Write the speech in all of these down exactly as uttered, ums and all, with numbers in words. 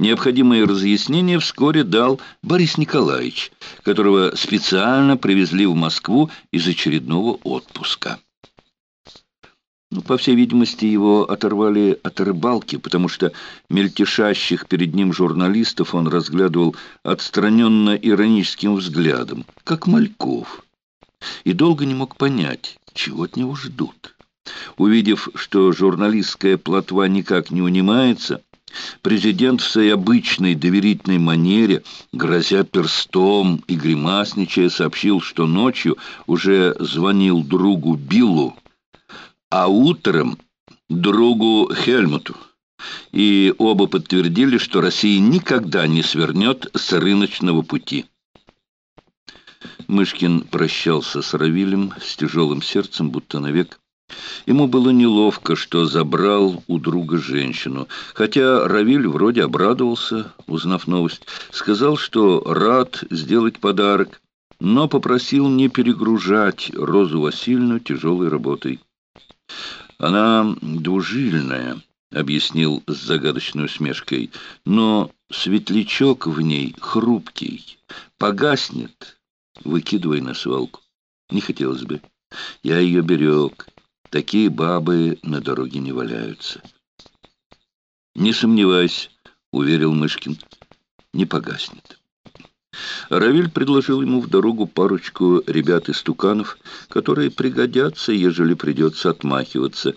Необходимые разъяснения вскоре дал Борис Николаевич, которого специально привезли в Москву из очередного отпуска. Ну, по всей видимости, его оторвали от рыбалки, потому что мельтешащих перед ним журналистов он разглядывал отстраненно-ироническим взглядом, как мальков, и долго не мог понять, чего от него ждут. Увидев, что журналистская плотва никак не унимается, президент в своей обычной доверительной манере, грозя перстом и гримасничая, сообщил, что ночью уже звонил другу Биллу, а утром другу Хельмуту. И оба подтвердили, что Россия никогда не свернет с рыночного пути. Мышкин прощался с Равилем с тяжелым сердцем, будто навек. Ему было неловко, что забрал у друга женщину, хотя Равиль вроде обрадовался, узнав новость, сказал, что рад сделать подарок, но попросил не перегружать Розу Васильевну тяжелой работой. «Она двужильная», — объяснил с загадочной усмешкой, «но светлячок в ней хрупкий, погаснет, выкидывай на свалку. Не хотелось бы. Я ее берег». Такие бабы на дороге не валяются. «Не сомневайся», — уверил Мышкин, — «не погаснет». Равиль предложил ему в дорогу парочку ребят-истуканов, которые пригодятся, ежели придется отмахиваться.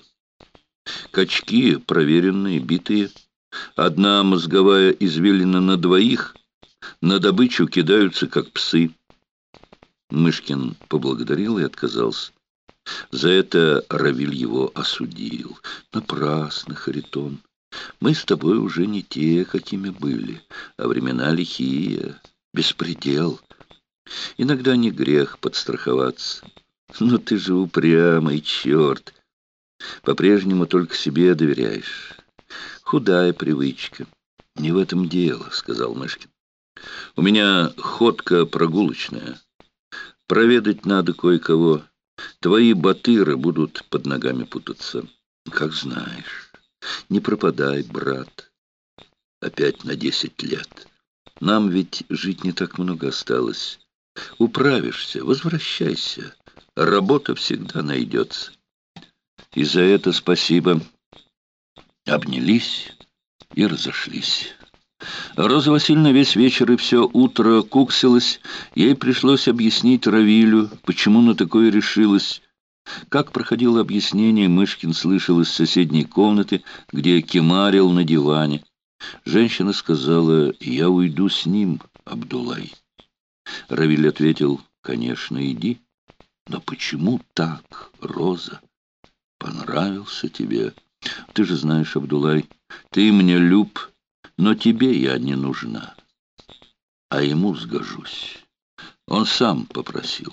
Качки проверенные, битые. Одна мозговая извилина на двоих, на добычу кидаются, как псы. Мышкин поблагодарил и отказался. За это Равиль его осудил. Напрасно, Харитон. Мы с тобой уже не те, какими были, а времена лихие, беспредел. Иногда не грех подстраховаться. Но ты же упрямый черт. По-прежнему только себе доверяешь. Худая привычка. Не в этом дело, сказал Мышкин. У меня ходка прогулочная. Проведать надо кое-кого. Твои батыры будут под ногами путаться. Как знаешь. Не пропадай, брат. Опять на десять лет. Нам ведь жить не так много осталось. Управишься, возвращайся. Работа всегда найдется. И за это спасибо. Обнялись и разошлись. Роза Васильевна весь вечер и все утро куксилась. Ей пришлось объяснить Равилю, почему на такое решилась. Как проходило объяснение, Мышкин слышал из соседней комнаты, где кемарил на диване. Женщина сказала: «Я уйду с ним, Абдулай». Равиль ответил: «Конечно, иди. Но почему так, Роза? Понравился тебе? Ты же знаешь, Абдулай, ты мне люб, но тебе я не нужна, а ему сгожусь. Он сам попросил.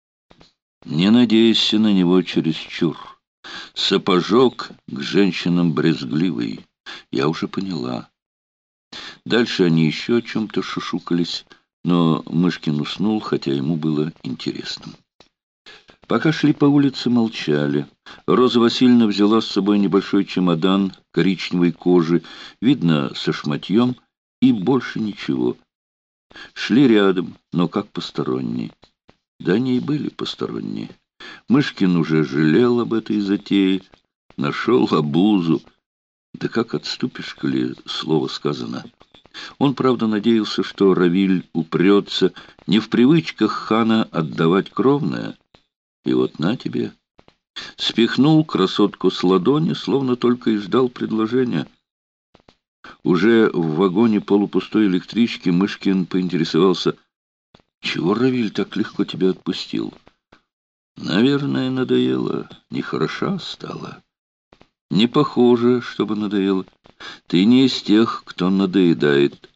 Не надейся на него чересчур. Сапожок к женщинам брезгливый, я уже поняла». Дальше они еще о чем-то шушукались, но Мышкин уснул, хотя ему было интересно. Пока шли по улице, молчали. Роза Васильевна взяла с собой небольшой чемодан коричневой кожи, видно, со шматьем, и больше ничего. Шли рядом, но как посторонние. Да они и были посторонние. Мышкин уже жалел об этой затее, нашел обузу. Да как отступишь, коли слово сказано. Он, правда, надеялся, что Равиль упрется не в привычках хана отдавать кровное. И вот на тебе. Спихнул красотку с ладони, словно только и ждал предложения. Уже в вагоне полупустой электрички Мышкин поинтересовался: «Чего Равиль так легко тебя отпустил?» «Наверное, надоело. Нехороша стала». «Не похоже, чтобы надоело. Ты не из тех, кто надоедает.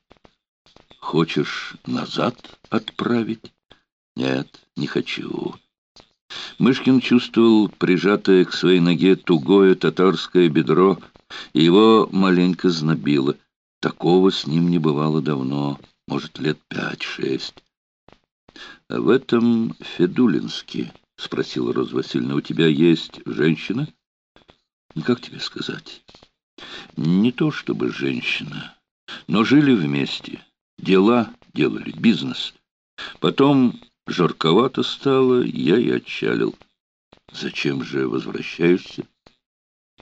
Хочешь назад отправить?» «Нет, не хочу». Мышкин чувствовал прижатое к своей ноге тугое татарское бедро, и его маленько знобило. Такого с ним не бывало давно, может, лет пять-шесть. «А в этом Федулинске, — спросила Роза Васильевна, — у тебя есть женщина?» «Как тебе сказать? Не то чтобы женщина. Но жили вместе, дела делали, бизнес. Потом жарковато стало, я и отчалил. Зачем же возвращаешься?